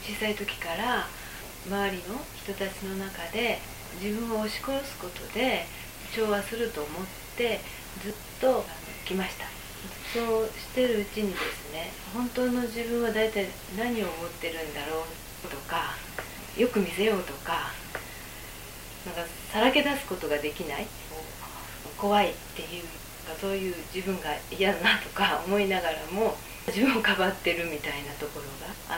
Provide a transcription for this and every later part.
小さい時から周りの人たちの中で自分を押し殺すことで調和すると思ってずっと来ました。そうしてるうちにですね、本当の自分は大体何を思ってるんだろうとか、よく見せようとか、なんかさらけ出すことができない、怖いっていうか、そういう自分が嫌だなとか思いながらも自分をかばってるみたいなところがあって、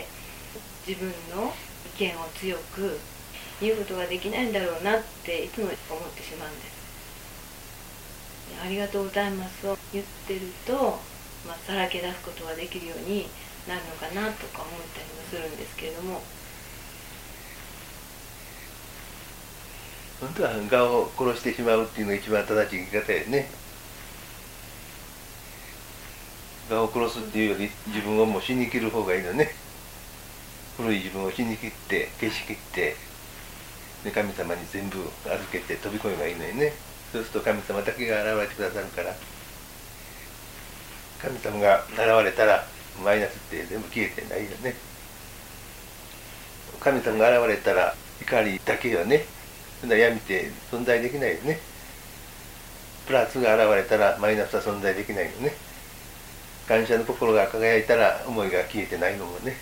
自分の意見を強く言うことができないんだろうなっていつも思ってしまうんです。ありがとうございますを言ってると、さらけ出すことができるようになるのかなとか思ったりもするんですけれども、 本当は我を殺してしまうっていうのが一番正しい生き方やね。我を殺すっていうより自分をもう死に切る方がいいのね。古い自分を死に切って消し切って、で神様に全部預けて飛び込めばいいのにね。そうすると神様だけが現れてくださるから、神様が現れたらマイナスって全部消えてないよね。神様が現れたら怒りだけはね、闇って存在できないよね。プラスが現れたらマイナスは存在できないよね。感謝の心が輝いたら思いが消えてないのもね。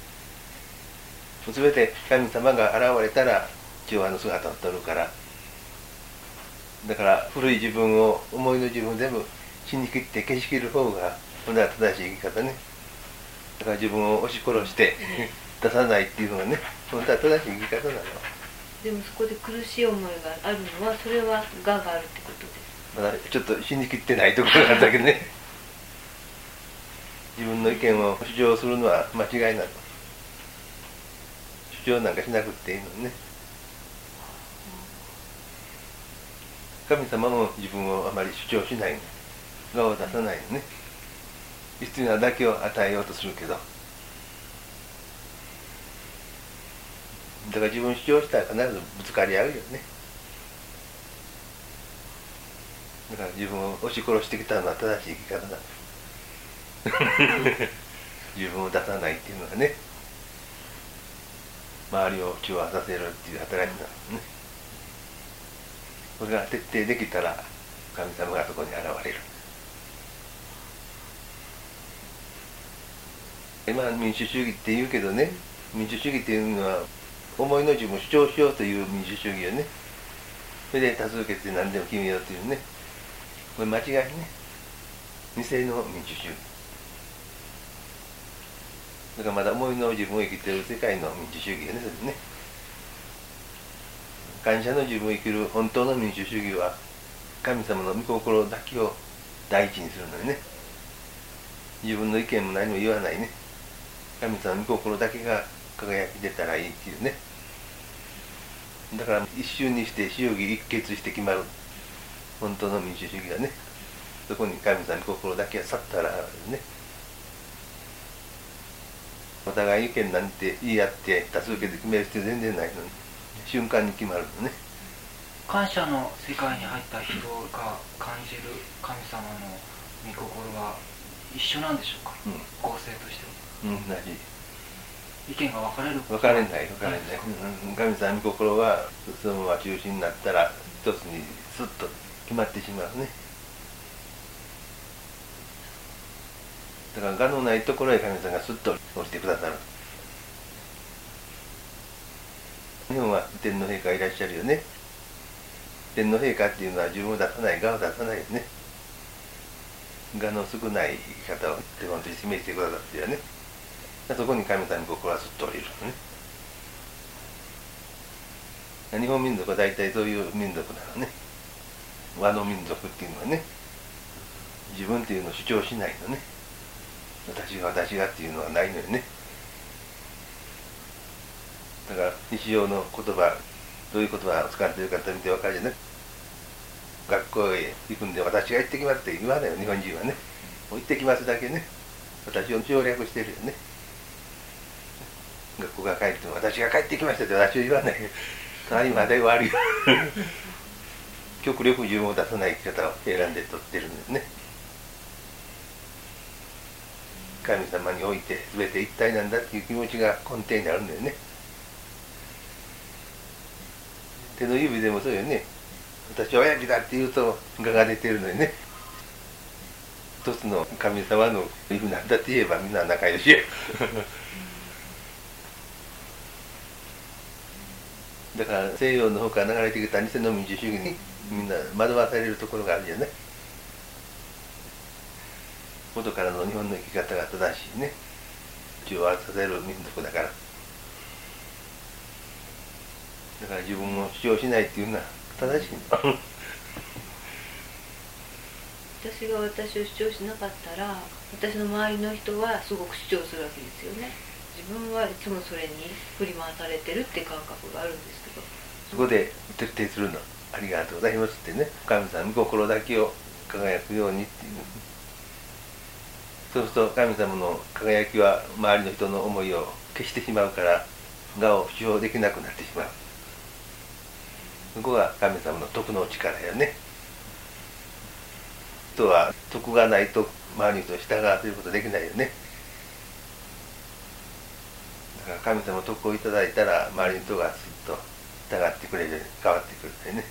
全て神様が現れたら調和の姿を取るから。だから古い自分を、思いの自分を全部死に切って消し切る方が本当は正しい生き方ね。だから自分を押し殺して出さないっていうのがね、本当は正しい生き方なの。 でもそこで苦しい思いがあるのは、それは我があるってことです。 まだちょっと死に切ってないところがあるだけね。自分の意見を主張するのは間違いなの。主張なんかしなくていいのね。神様も自分をあまり主張しないの。我を出さないのね。必要なだけを与えようとするけど。だから自分主張したら必ずぶつかり合うよね。だから自分を押し殺してきたのは正しい生き方なの。自分を出さないっていうのがね、周りを中和させるっていう働きなのね。これが徹底できたら神様がそこに現れる。今民主主義って言うけどね、民主主義っていうのは思いの自分を主張しようという民主主義よね。それで多数決で何でも決めようというね、これ間違いね。偽の民主主義。だからまだ思いの自分を生きている世界の民主主義よね、それね。感謝の自分を生きる本当の民主主義は、神様の御心だけを第一にするのよね。自分の意見も何も言わないね。神様の御心だけが輝き出たらいいっていうね。だから一瞬にして主義一決して決まる本当の民主主義はね、そこに神様の御心だけはさっと現れるね。お互い意見なんて言い合って多数決で決める必要全然ないのに、瞬間に決まるのね。 感謝の世界に入った人が感じる神様の御心は一緒なんでしょうか、構成としては。 同じ。 意見が分かれる。 分かれない。神様の御心はそのまま中心になったら一つにスッと決まってしまうね。だから我のないところへ神様がスッと落ちてくださる。日本は天皇陛下いらっしゃるよね。天皇陛下っていうのは自分を出さない、我を出さないよね。我の少ない生き方を手本として示してくださってるよね。そこに神様の心はすっと降りるのね。日本民族は大体そういう民族なのね。和の民族っていうのはね、自分っていうのを主張しないのね。私がっていうのはないのよね。だから日常の言葉、どういう言葉を使っているか見て分かるじゃない。学校へ行くんで私が行ってきますって言わないよ、日本人はね。もう行ってきますだけね。私を省略してるよね。学校が帰っても私が帰ってきましたって私は言わないよ。隣まで悪い。極力自分を出さない生き方を選んでとってるんですね。 神様において全て一体なんだっていう気持ちが根底にあるんだよね。手の指でもそうよね。私は親父だって言うと我が出てるのにね、一つの神様の指なんだって言えばみんな仲良しやだから西洋の方から流れてきた偽の民主主義にみんな惑わされるところがあるじゃない。元からの日本の生き方が正しいね、中和させる民族だから。だから自分を主張しないっていうのは正しいの私が私を主張しなかったら、私の周りの人はすごく主張するわけですよね。自分はいつもそれに振り回されてるって感覚があるんですけど、 そこで徹底するの。ありがとうございますってね、神様御心だけを輝くようにっていう。そうすると神様の輝きは周りの人の思いを消してしまうから、我を主張できなくなってしまう。そこが神様の徳の力やね。人は徳がないと周りの人を従わせることできないよね。だから神様の徳をいただいたら周りの人がすっと従ってくれるように変わってくるんだよね。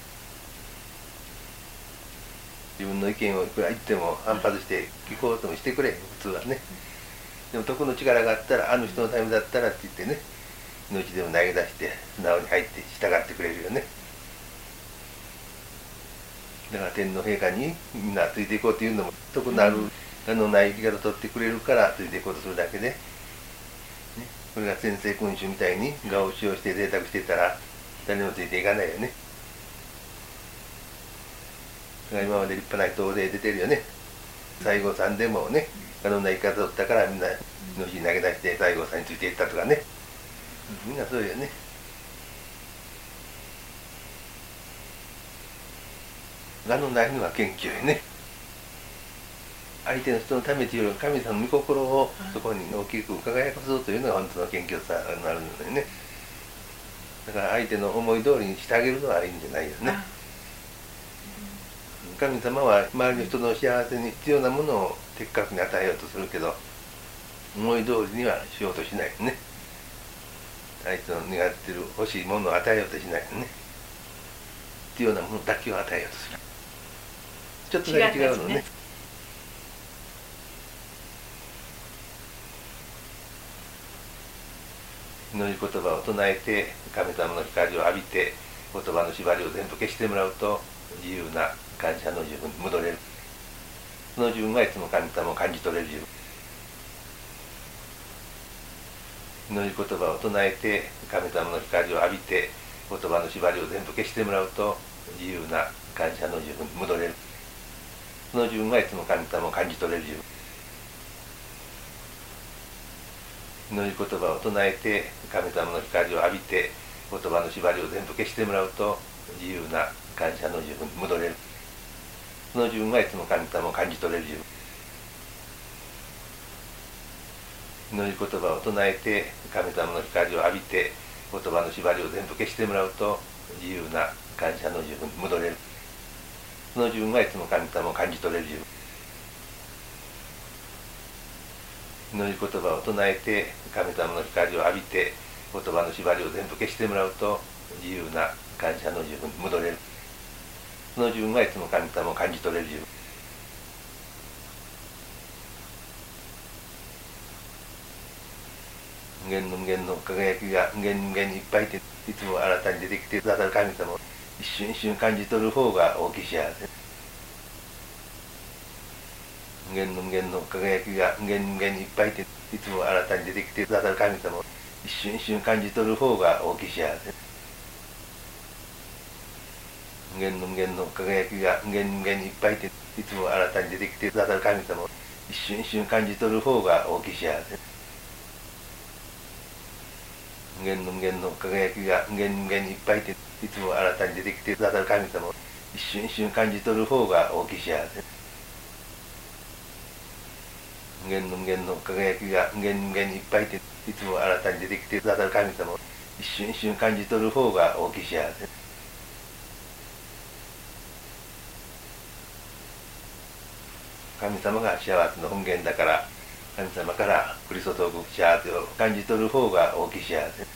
自分の意見をいくら言っても反発して聞こうともしてくれん、普通はね。でも徳の力があったら、あの人のためだったらって言ってね、命でも投げ出して素直に入って従ってくれるよね。だから天皇陛下にみんなついていこうっていうのも、徳のある我のない生き方を取ってくれるからついていこうとするだけで、ね、これが先制君主みたいに我を主張して贅沢してたら誰もついていかないよね。だから今まで立派な人で出てるよね。西郷さんでもね、我のない生き方を取ったからみんな命に投げ出して西郷さんについていったとかね、みんなそうよね。我のないのは謙虚よね。相手の人のためというより神様の御心をそこに大きく輝かそうというのが本当の謙虚さになるのよね。だから相手の思い通りにしてあげるのはいいんじゃないよね。神様は周りの人の幸せに必要なものを的確に与えようとするけど、思い通りにはしようとしないよね。相手の願ってる欲しいものを与えようとしないよね。必要なものだけを与えようとする。ちょっとだけ違うのね。祈り言葉を唱えて神様の光を浴びて言葉の縛りを全部消してもらうと自由な感謝の自分に戻れる。その自分がいつも神様を感じ取れる自分。祈り言葉を唱えて神様の光を浴びて言葉の縛りを全部消してもらうと自由な感謝の自分に戻れる。その自分がいつも神様を感じ取れる自分。祈り言葉を唱えて神様の光を浴びて言葉の縛りを全部消してもらうと自由な感謝の自分に戻れる。その自分がいつも神様を感じ取れる自分。祈り言葉を唱えて神様の光を浴びて言葉の縛りを全部消してもらうと自由な感謝の自分に戻れる。その自分がいつも神様を感じ取れる自分。祈り言葉を唱えて神様の光を浴びて言葉の縛りを全部消してもらうと自由な感謝の自分に戻れる。その自分がいつも神様を感じ取れる自分。無限の無限の輝きが無限無限にいっぱいでいつも新たに出てきてくださる神様を一瞬一瞬感じ取る方が大きい幸せ。無限の無限の輝きが無限無限にいっぱいでいつも新たに出てきてくださる神様を一瞬一瞬感じ取る方が大きい幸せ。無限の無限の輝きが無限無限にいっぱいでいつも新たに出てきてくださる神様を一瞬一瞬感じ取る方が大きい幸せ。無限の無限の輝きが無限無限にいっぱいでいつも新たに出てきてくださる神様を一瞬一瞬感じ取る方が大きい幸せ。無限の無限の輝きが無限無限にいっぱいでいつも新たに出てきてくださる神様を一瞬一瞬感じ取る方が大きい幸せ。神様が幸せの本源だから神様から降り注ぐ幸せを感じ取る方が大きい幸せ。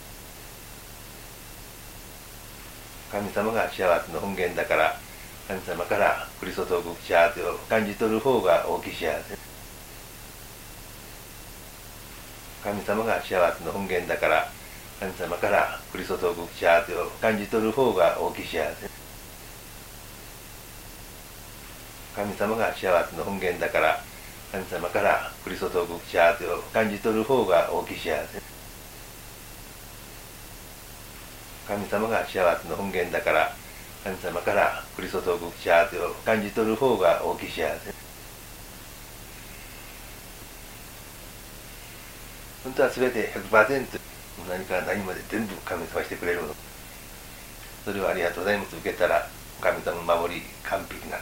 神様が幸せの本源だから、神様から降り注ぐ幸せを感じ取る方が大きい幸せ。神様が幸せの本源だから、神様から降り注ぐ幸せを感じ取る方が大きい幸せ。神様が幸せの本源だから、神様から降り注ぐ幸せを感じ取る方が大きい幸せ。神様が幸せの本源だから、神様から降り注ぐ幸せを感じ取る方が大きい幸せ。本当は全て 100% 何から何まで全部神様してくれるの。それをありがとうございます受けたら、神様の守り完璧な。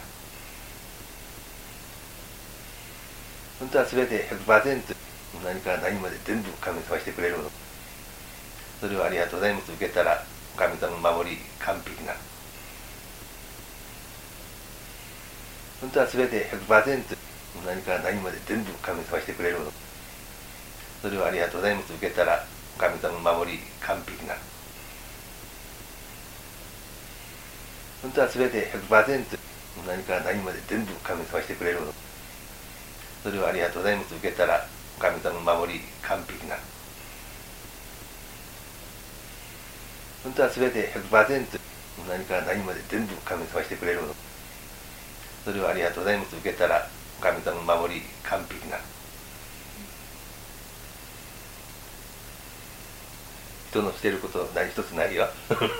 本当は全て 100% 何から何まで全部神様してくれるの。それをありがとうございます受けたら、神様の守り完璧な。本当は全て 100% 何から何まで全部神様してくれるの。それをありがとうございます受けたら、神様の守り完璧な。本当は全て 100% 何から何まで全部神様してくれるの。それをありがとうございます受けたら、神様の守り完璧な。本当は全て 100% 何から何まで全部神様してくれるの。それをありがとうございます受けたら、神様の守り完璧な。人のしてること何一つないよ。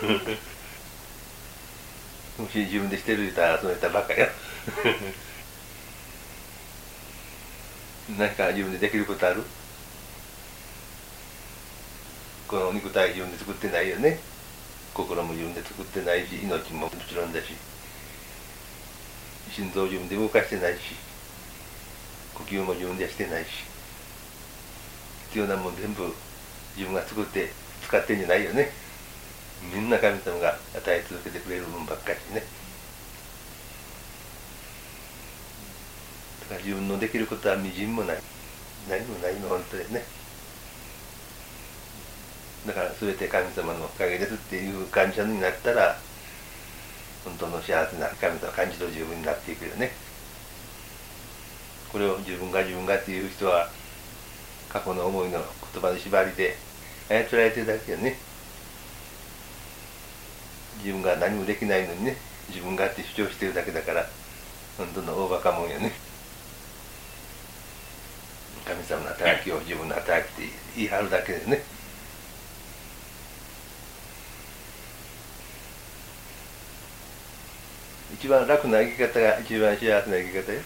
もし自分でしてる人は集めたばっかよ。何か自分でできることある？この肉体自分で作ってないよね。心も自分で作ってないし、命ももちろんだし、心臓を自分で動かしてないし、呼吸も自分ではしてないし、必要なもん全部自分が作って使ってんじゃないよね。みんな神様が与え続けてくれる分ばっかりね。だから自分のできることはみじんもない。何もないの本当にね。だから全て神様のおかげですっていう感謝になったら、本当の幸せな神様を感じ取る自分になっていくよね。これを自分がっていう人は、過去の思いの言葉の縛りで操られてるだけよね。自分が何もできないのにね、自分がって主張してるだけだから、本当の大バカもんよね。神様の働きを自分の働きって言い張るだけですね。一番楽な生き方が一番幸せな生き方よ。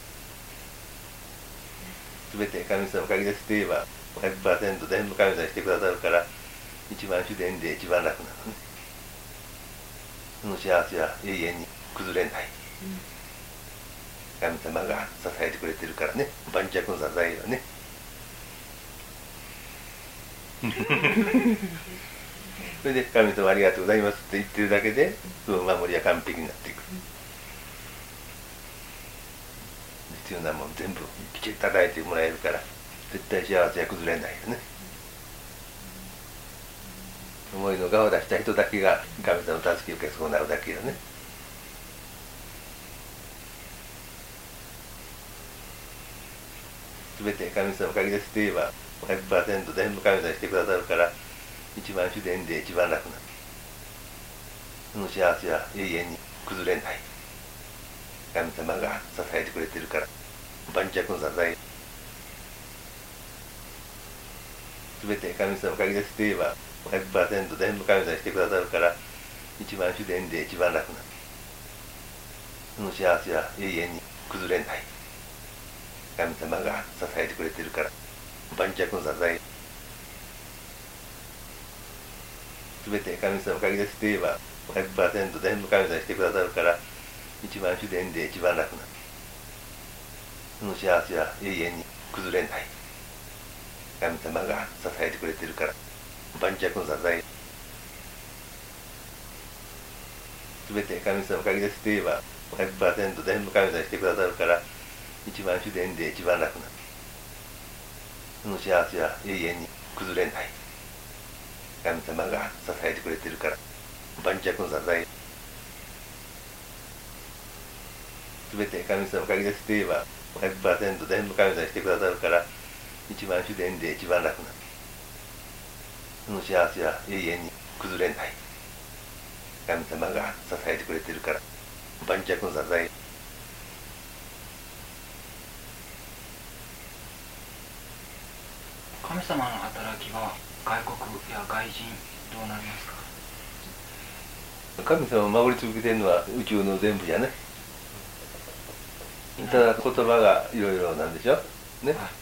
全て神様のおかげですって言えば 100% 全部神様にしてくださるから、一番自然で一番楽なのね。その幸せは永遠に崩れない。神様が支えてくれてるからね。盤石の支えよね。それで神様ありがとうございますって言ってるだけで、その守りは完璧になっていく。必要なもん全部きちっと与えてもらえるから、絶対幸せは崩れないよね。思いの我を出した人だけが神様の助けを受けそうなるだけよね。全て神様のおかげですって言えば 100% 全部神様にしてくださるから、一番自然で一番楽な。その幸せは永遠に崩れない。神様が支えてくれてるから、盤石の支え。全て神様のおかげですって言えば 100% 全部神様にしてくださるから、一番自然で一番楽な。その幸せは永遠に崩れない。神様が支えてくれてるから、盤石の支え。全て神様のおかげですって言えば 100% 全部神様にしてくださるから、一番自然で一番楽な。その幸せは永遠に崩れない。神様が支えてくれてるから、盤石の支え。全て神様のおかげですって言えば 100% 全部神様にしてくださるから、一番自然で一番楽な。 その幸せは永遠に崩れない。神様が支えてくれてるから、盤石の支え。全て神様のおかげですって言えば 100% 全部神様にしてくださるから、一番自然で一番楽な。その幸せは永遠に崩れない。神様が支えてくれてるから、盤石の支え。 神様の働きは外国や外人どうなりますか？ 神様を守り続けてるのは宇宙の全部じゃね。ただ言葉がいろいろなんでしょね、はい、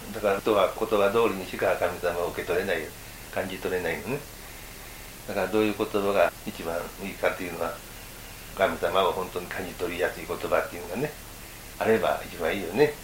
だから人は言葉通りにしか神様を受け取れない、感じ取れないのね。だからどういう言葉が一番いいかっていうのは、神様を本当に感じ取りやすい言葉っていうのがねあれば一番いいよね。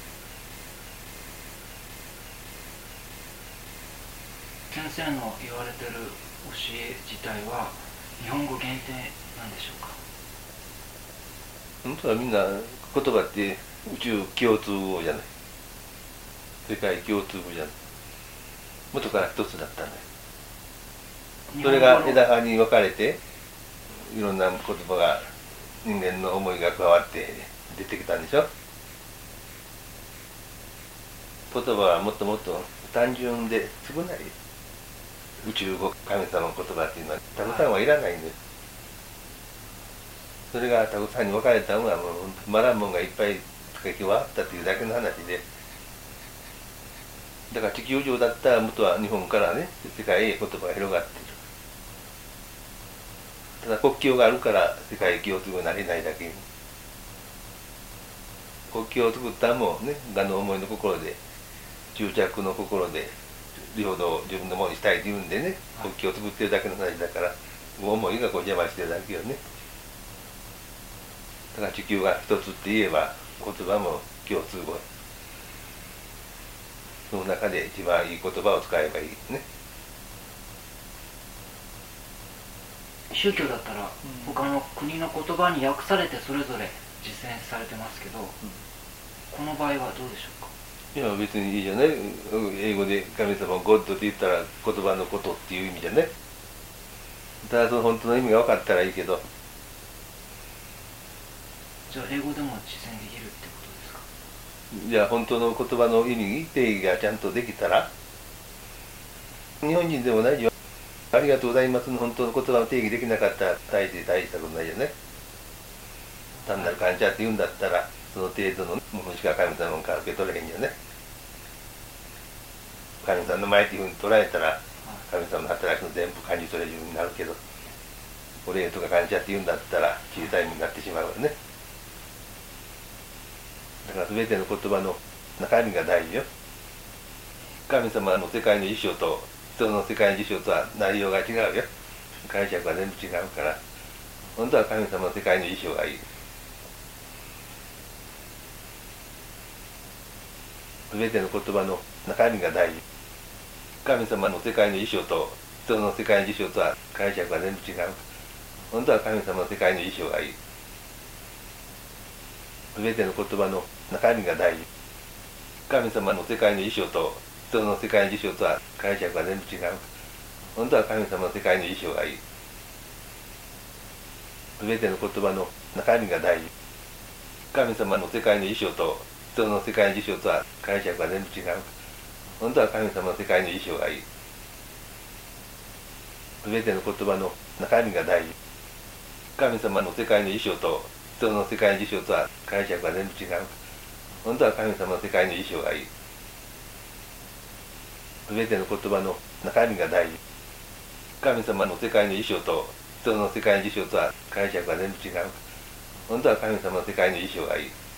先生の言われてる教え自体は日本語限定なんでしょうか？ 本当はみんな言葉って宇宙共通語じゃない、世界共通語じゃない、元から一つだったんだよ。それが枝葉に分かれていろんな言葉が、人間の思いが加わって出てきたんでしょ。言葉はもっともっと単純で少ない。宇宙語、神様の言葉っていうのはたくさんはいらないんです。それがたくさんに分かれたのはもうマラモンがいっぱい付け加わったというだけの話で、だから地球上だったら元は日本からね世界へ言葉が広がっている。ただ国境があるから世界共通語になれないだけに、国境を作ったのもね我の思いの心で、執着の心で領土を自分のものにしたいというんでね、国境を作ってるだけの話だから、思いが邪魔してるだけよね。だから地球が一つって言えば言葉も共通語、その中で一番いい言葉を使えばいいね。 宗教だったら他の国の言葉に訳されてそれぞれ実践されてますけど、この場合はどうでしょうか？ いや別にいいじゃない。英語で神様をゴッドって言ったら言葉のことっていう意味じゃね。ただその本当の意味が分かったらいいけど。 じゃあ英語でも実践できるってことですか？ じゃあ本当の言葉の意味定義がちゃんとできたら、日本人でもないよ。ありがとうございますの本当の言葉を定義できなかったら大したことないじゃない。単なる感謝って言うんだったらその程度のものしか神様から受け取れへんじゃね。神様の前っていうふうに捉えたら神様の働きの全部感じ取れるようになるけど、お礼とか感謝って言うんだったら小さい意味になってしまうわね。だから全ての言葉の中身が大事よ。神様の世界の意匠と人の世界の意匠とは内容が違うよ。解釈は全部違うから、本当は神様の世界の意匠がいい。全ての言葉の中身が大事。神様の世界の意匠と人の世界の意匠とは解釈は全部違う。本当は神様の世界の意匠がいい。全ての言葉の中身が大事。神様の世界の意匠と人の世界の意匠とは解釈は全部違う。本当は神様の世界の意匠がいい。全ての言葉の中身が大事。神様の世界の意匠と人の世界の意匠とは解釈は全部違う。本当は神様の世界の意匠がいい。全ての言葉の中身が大事。神様の世界の意匠と人の世界の意匠とは解釈は全部違う。本当は神様の世界の意匠がいい。全ての言葉の中身が大事。神様の世界の意匠と人の世界の意匠とは解釈は全部違う。本当は神様の世界の意匠がいい。